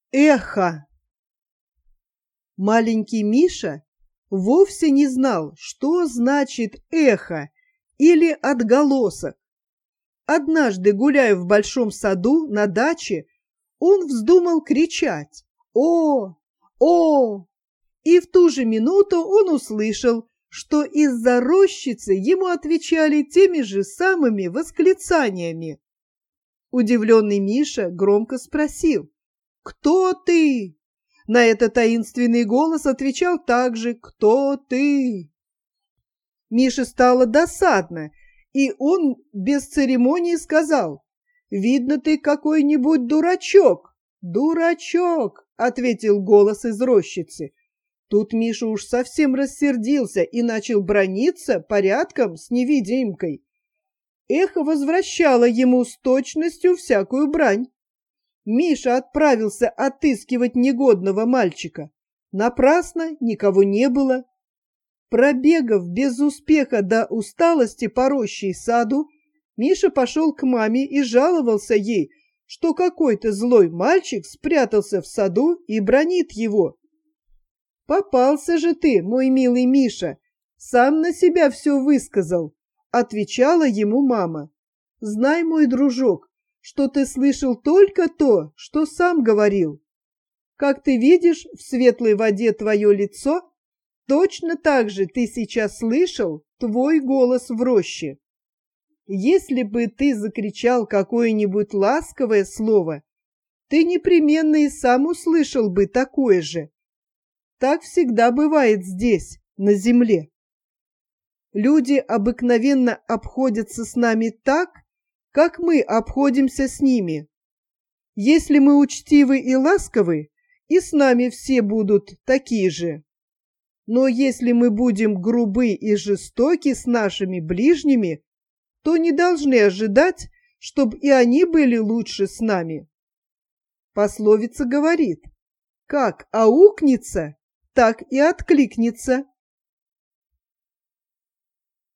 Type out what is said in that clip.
Эхо. Маленький Миша вовсе не знал, что значит эхо или отголосок. Однажды, гуляя в большом саду на даче, он вздумал кричать «О! О!». И в ту же минуту он услышал, что из-за рощицы ему отвечали теми же самыми восклицаниями. Удивленный Миша громко спросил: «Кто ты?» На это таинственный голос отвечал также: «Кто ты?». Мише стало досадно, и он без церемонии сказал: «Видно, ты какой-нибудь дурачок». «Дурачок», — ответил голос из рощицы. Тут Миша уж совсем рассердился и начал браниться порядком с невидимкой. Эхо возвращало ему с точностью всякую брань. Миша отправился отыскивать негодного мальчика. Напрасно, никого не было. Пробегав без успеха до усталости по роще и саду, Миша пошел к маме и жаловался ей, что какой-то злой мальчик спрятался в саду и бранит его. «Попался же ты, мой милый Миша, сам на себя все высказал», — отвечала ему мама. «Знай, мой дружок, что ты слышал только то, что сам говорил. Как ты видишь в светлой воде твое лицо, точно так же ты сейчас слышал твой голос в роще. Если бы ты закричал какое-нибудь ласковое слово, ты непременно и сам услышал бы такое же. Так всегда бывает здесь, на земле. Люди обыкновенно обходятся с нами так, как мы обходимся с ними. Если мы учтивы и ласковы, и с нами все будут такие же. Но если мы будем грубы и жестоки с нашими ближними, то не должны ожидать, чтобы и они были лучше с нами. Пословица говорит: как аукнется, так и откликнется.